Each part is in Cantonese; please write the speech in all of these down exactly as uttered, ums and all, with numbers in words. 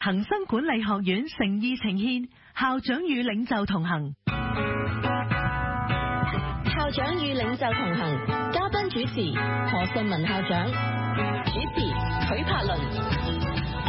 恒生管理學院誠意呈獻校長與領袖同行。 校長與領袖同行，嘉賓主持何順文校長，主持許柏倫。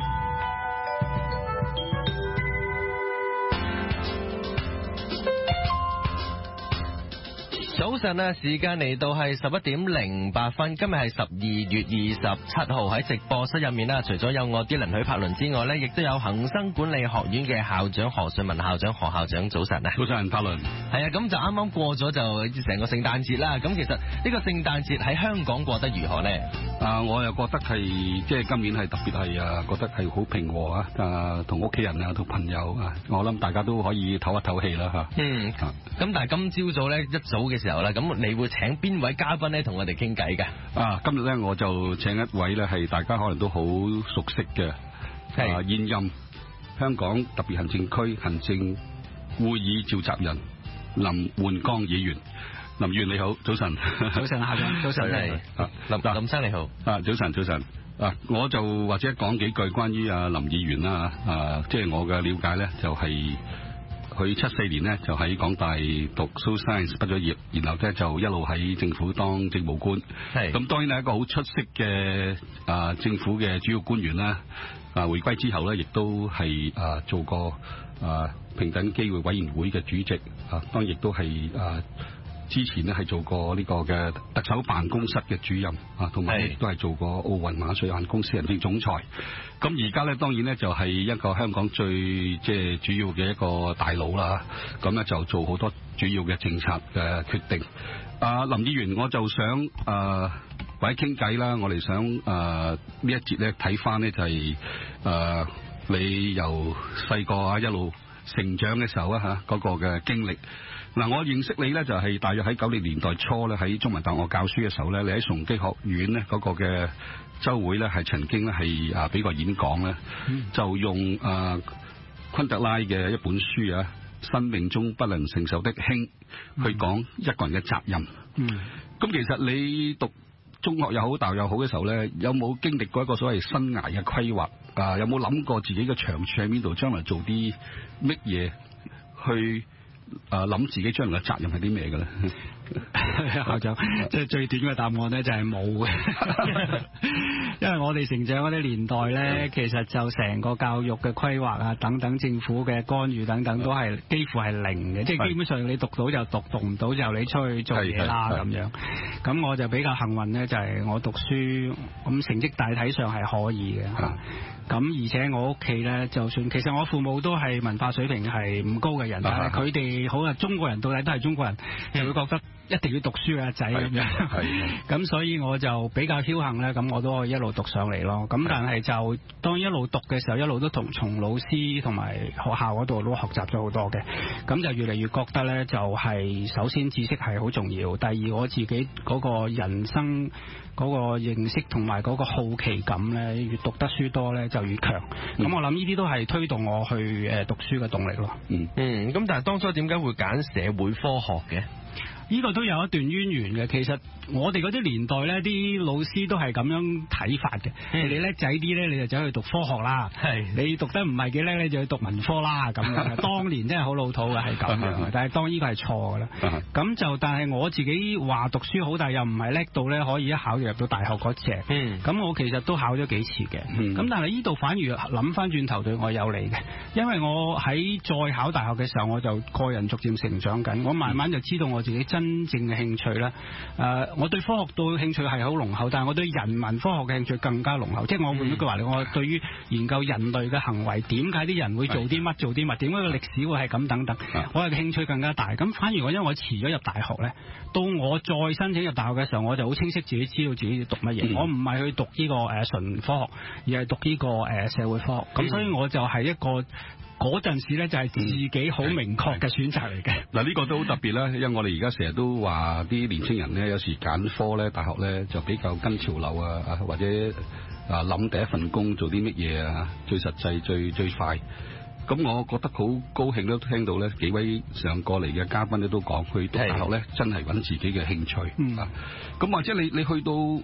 早晨啊，時間嚟到係十一點零八分，今日係十二月二十七號，喺直播室入面啦，除咗有我啲鄰許柏倫之外呢，亦都有恒生管理學院嘅校長何順文校長。何校長早晨啊！ 早晨，柏倫。 係啊，咁就啱啱過咗就成個聖誕節啦。咁其實呢個聖誕節喺香港過得如何呢？ 啊，我又覺得係即係今年係特別係啊，覺得係好平和啊，啊，同屋企人啊，同朋友啊，我諗大家都可以唞一唞氣啦嚇。 嗯。咁、啊、但係今朝早咧一早嘅時候咧，咁你會請邊位嘉賓咧同我哋傾偈嘅？啊， 今日咧我就請一位咧係大家可能都好熟悉嘅，係啊，現任香港特別行政區行政會議召集人林煥光議員。林議員你好，早晨。 早晨，校長，早晨。 係啊，林林生你好。 啊，早晨，早晨。啊，我就或者講幾句關於啊林議員啦，啊，即係我嘅了解咧，就係佢七四年咧就喺港大讀 Social Science 畢咗業，然後咧就一路喺政府當政務官。係。咁當然係一個好出色嘅啊政府嘅主要官員啦。啊，回歸之後咧，亦都係啊做過啊平等機會委員會嘅主席。啊，當然亦都係啊。之前咧係做過呢個嘅特首辦公室嘅主任啊，同埋亦都係做過奧運馬術有限公司行政總裁。咁而家咧當然咧就係一個香港最即係主要嘅一個大佬啦。咁咧就做好多主要嘅政策嘅決定。啊，林議員，我就想誒或者傾偈啦。我哋想誒、呃、呢一節咧睇翻咧就係、是、誒、呃、你由細個啊一路成長嘅時候啊嚇嗰個嘅經歷。嗱，我認識你咧就係大約喺九零年代初咧喺中文大學教書嘅時候咧，你喺崇基學院咧嗰個嘅週會咧係曾經咧係啊俾個演講咧，就用啊昆德拉嘅一本書啊《生命中不能承受的輕》去講一個人嘅責任。嗯，咁其實你讀中學又好大學又好嘅時候咧，有冇經歷過一個所謂生涯嘅規劃啊？有冇諗過自己嘅長處喺邊度，將來做啲乜嘢去？啊！諗自己將來嘅責任係啲咩嘅咧？ 校長，即係最短嘅答案咧，就係冇嘅。因為我哋成長嗰啲年代咧，其實就成個教育嘅規劃啊，等等政府嘅干預等等，都係幾乎係零嘅。即係基本上你讀到就讀，讀唔到就你出去做嘢啦咁樣。咁我就比較幸運咧，就係我讀書咁成績大體上係可以嘅。咁而且我屋企咧，就算其實我父母都係文化水平係唔高嘅人，但係佢哋好啊，中國人到底都係中國人，就會覺得一定要讀書嘅仔咁樣。咁所以我就比較僥倖咧，咁我都可以一路讀上嚟咯。咁但係就當一路讀嘅時候，一路都同從老師同埋學校嗰度都學習咗好多嘅。咁就越嚟越覺得咧，就係首先知識係好重要，第二我自己嗰個人生嗰個認識同埋嗰個好奇感咧，越讀得書多咧就越強。咁、嗯、我諗呢啲都係推動我去誒讀書嘅動力咯。 嗯嗯，咁但係當初點解會揀社會科學嘅？ 呢個都有一段淵源嘅。其實我哋嗰啲年代咧，啲老師都係咁樣睇法嘅。嗯、你叻仔啲咧，你就走去讀科學啦。係你讀得唔係幾叻咧，就去讀文科啦。咁樣當年真係好老土嘅，係咁樣。但係當呢個係錯㗎啦。咁就但係我自己話讀書好，但係又唔係叻到咧可以一考就入到大學嗰隻。嗯。咁我其實都考咗幾次嘅。嗯。咁但係呢度反而諗翻轉頭對我有利嘅，因為我喺再考大學嘅時候，我就個人逐漸成長緊，我慢慢就知道我自己真正嘅興趣咧，誒、呃，我對科學到興趣係好濃厚，但係我對人文科學嘅興趣更加濃厚。即係我換一句話嚟，我對於研究人類嘅行為，點解啲人會做啲乜做啲乜，點解個歷史會係咁等等，我係興趣更加大。咁反而我因為我遲咗入大學咧，到我再申請入大學嘅時候，我就好清晰自己知道自己要讀乜嘢。嗯、我唔係去讀呢個誒純科學，而係讀呢個誒社會科學。咁、嗯、所以我就係一個。嗰陣時咧就係自己好明確嘅選擇嚟嘅。 嗱，呢個都好特別啦，因為我哋而家成日都話啲年青人咧，有時揀科咧，大學咧就比較跟潮流啊，或者啊諗第一份工做啲乜嘢啊，最實際最最快。咁我覺得好高興都聽到咧幾位上過嚟嘅嘉賓咧都講，去讀大學咧真係揾自己嘅興趣。嗯、啊，咁或者你你去到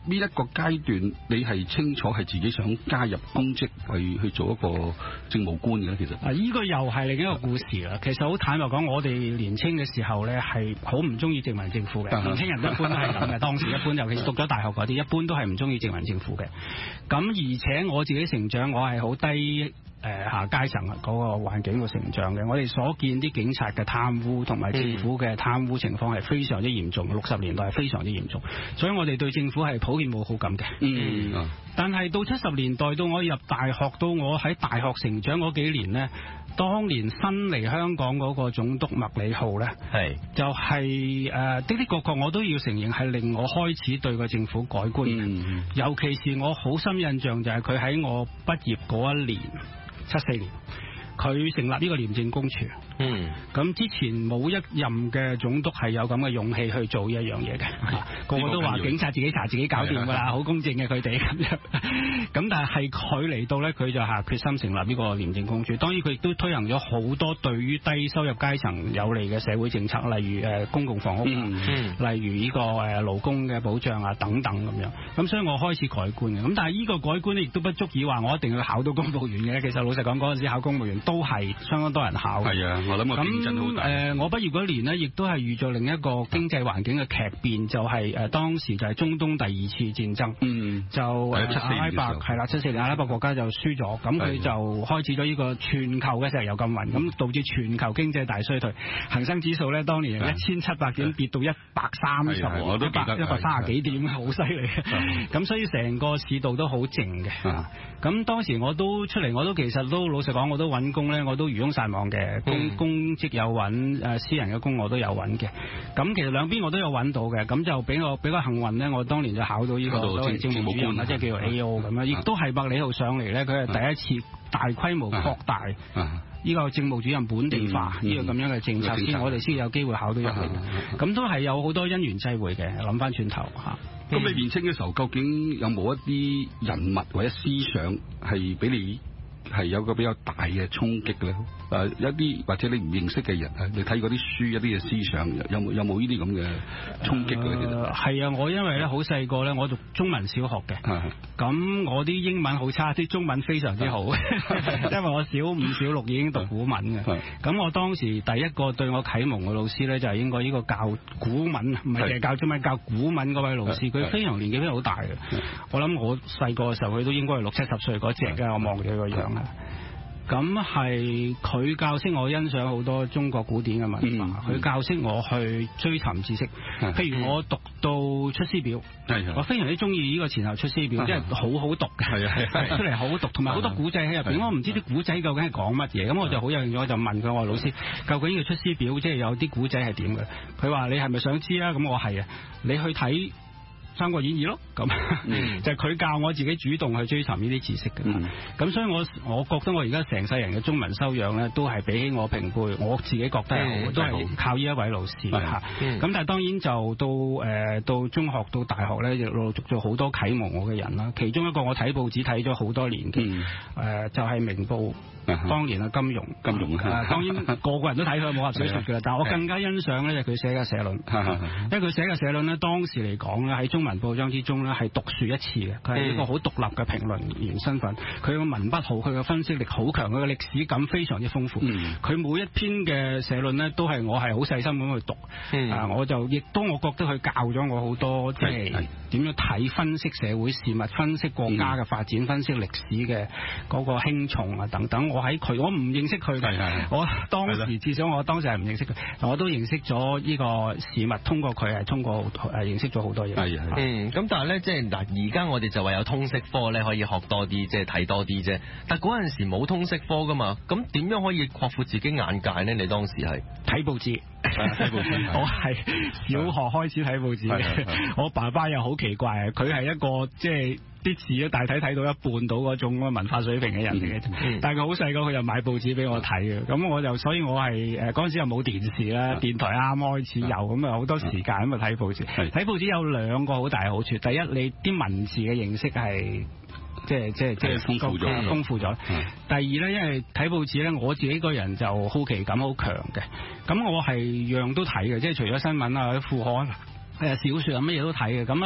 呢一個階段你係清楚係自己想加入公職去去做一個政務官嘅咧？其實啊，依、這個又係另一個故事啦。其實好坦白講，我哋年青嘅時候咧係好唔中意殖民政府嘅。年青人一般都係咁嘅，當時一般尤其是讀咗大學嗰啲，一般都係唔中意殖民政府嘅。咁而且我自己成長，我係好低。誒、呃、下階層嗰個環境度成長嘅，我哋所見啲警察嘅貪污同埋政府嘅貪污情況係非常之嚴重，六十年代係非常之嚴重，所以我哋對政府係普遍冇好感嘅。 嗯，嗯但係到七十年代到我入大學，到我喺大學成長嗰幾年呢，當年新嚟香港嗰個總督麥理浩呢，係就係、是、誒、呃、的的確確我都要承認係令我開始對個政府改觀嘅、嗯。尤其是我好深印象就係佢喺我畢業嗰一年。七四年，佢成立呢個廉政公署。嗯，咁之前冇一任嘅總督係有咁嘅勇氣去做呢一樣嘢嘅，個個都話警察自己查自己搞掂噶啦，好公正嘅佢哋咁樣。咁但係佢嚟到呢，佢就下決心成立呢個廉政公署。當然佢亦都推行咗好多對於低收入階層有利嘅社會政策，例如誒公共房屋，嗯嗯、例如呢個誒勞工嘅保障啊等等咁樣。咁所以我開始改觀嘅。咁但係呢個改觀呢，亦都不足以話我一定要考到公務員嘅。其實老實講，嗰陣時考公務員都係相當多人考。係啊。我諗個競爭好大。咁誒，我畢業嗰年呢，亦都係遇咗另一個經濟環境嘅劇變，就係、是、誒當時就係中東第二次戰爭。嗯，就阿拉伯係啦，七四年阿拉伯國家就輸咗，咁佢就開始咗呢個全球嘅石油禁運，咁導致全球經濟大衰退，恒生指數咧當年一千七百點跌到一百三十，一百一百三十幾點，好犀利。咁所以成個市道都好靜嘅。咁當時我都出嚟，我都其實都老實講，我都揾工咧，我都漁翁撒網嘅工。嗯公職有揾，誒私人嘅工我都有揾嘅。咁其實兩邊我都有揾到嘅。咁就比我比較幸運咧，我當年就考到呢個所謂政務主任啦，即係叫做 A O 咁樣。亦都係麥理浩上嚟咧，佢係第一次大規模擴大呢個政務主任本地化呢個咁樣嘅政策，先我哋先有機會考到入嚟。咁都係有好多因緣際會嘅。諗翻轉頭嚇。 咁你年青嘅時候，究竟有冇一啲人物或者思想係俾你係有個比較大嘅衝擊咧？誒，一啲或者你唔認識嘅人，你睇嗰啲書，一啲嘅思想，有冇有冇呢啲咁嘅衝擊嘅？其實係啊，我因為咧好細個咧，我讀中文小學嘅，咁我啲英文好差，啲中文非常之好，因為我小五小六已經讀古文嘅。咁我當時第一個對我啟蒙嘅老師咧，就係應該呢個教古文，唔係淨係教中文，教古文嗰位老師，佢非常年紀非常好大嘅。我諗我細個嘅時候，佢都應該係六七十歲嗰隻嘅，我望住佢個樣啊。咁係佢教識我欣賞好多中國古典嘅文化，佢、嗯、教識我去追尋知識。譬如我讀到《出師表》，我非常之中意呢個前後《出師表》，即係好好讀嘅，出嚟好好讀，同埋好多古仔喺入邊。我唔知啲古仔究竟係講乜嘢，咁我就好有興趣，我就問佢，我話老師，究竟呢個《出師表》即係有啲古仔係點嘅？佢話你係咪想知啊？咁我係啊，你去睇三國演義咯，咁、嗯、就係佢教我自己主動去追尋呢啲知識嘅。咁、嗯、所以我我覺得我而家成世人嘅中文修養咧，都係比起我平輩，我自己覺得係好，都係靠呢一位老師嚇。咁、嗯、但係當然就到誒、呃、到中學到大學咧，就陸陸續續好多啟蒙我嘅人啦。其中一個我睇報紙睇咗好多年嘅，誒、嗯呃、就係、是、明報。當年嘅金融，金融啊，當然個個人都睇佢冇話小說嘅，但係我更加欣賞咧就佢寫嘅社論，因為佢寫嘅社論咧，當時嚟講咧喺中文報章之中咧係獨樹一幟嘅，佢係一個好獨立嘅評論員身份，佢嘅文筆好，佢嘅分析力好強，佢嘅歷史感非常之豐富，佢、嗯、每一篇嘅社論咧都係我係好細心咁去讀，嗯、啊，我就亦都我覺得佢教咗我好多，即係點樣睇分析社會事物，分析國家嘅發展，嗯、分析歷史嘅嗰個輕重啊等等。我喺佢，我唔認識佢嘅。我當時至少我當時係唔認識佢，我都認識咗呢個事物，通過佢係通過誒認識咗好多嘢。係啊， 嗯，咁但係咧，即係嗱，而家我哋就話有通識科咧，可以學多啲，即係睇多啲啫。但係嗰陣時冇通識科噶嘛，咁點樣可以擴闊自己眼界咧？你當時係睇報紙，睇報紙。我係小學開始睇報紙嘅。我爸爸又好奇怪啊，佢係一個即係。啲字咧大體睇到一半到嗰種文化水平嘅人嚟嘅，嗯、但係佢好細個佢就買報紙俾我睇嘅，咁我就所以我係誒嗰陣時又冇電視啦，電台啱開始有，咁啊好多時間咁啊睇報紙。睇報紙有兩個好大嘅好處，第一你啲文字嘅認識係即係即係即係豐富咗，豐富咗。第二咧，因為睇報紙咧，我自己個人就好奇感好強嘅，咁我係樣都睇嘅，即係除咗新聞啊、副刊、誒小説啊乜嘢都睇嘅，咁啊。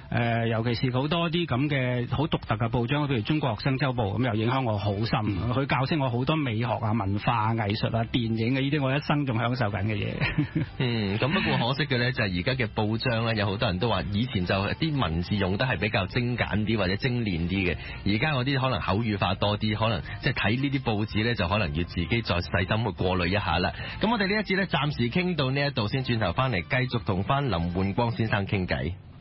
呃、尤其是好多啲咁嘅好獨特嘅報章，譬如《中國學生週報》咁，又影響我好深。佢教識我好多美學啊、文化、藝術啊、電影啊呢啲，我一生仲享受緊嘅嘢。 嗯，咁不過可惜嘅咧，就係而家嘅報章咧，有好多人都話以前就啲文字用得係比較精簡啲或者精煉啲嘅，而家嗰啲可能口語化多啲，可能即係睇呢啲報紙咧，就可能要自己再細心去過濾一下啦。咁我哋呢一節咧，暫時傾到呢一度先，轉頭翻嚟繼續同翻林煥光先生傾偈。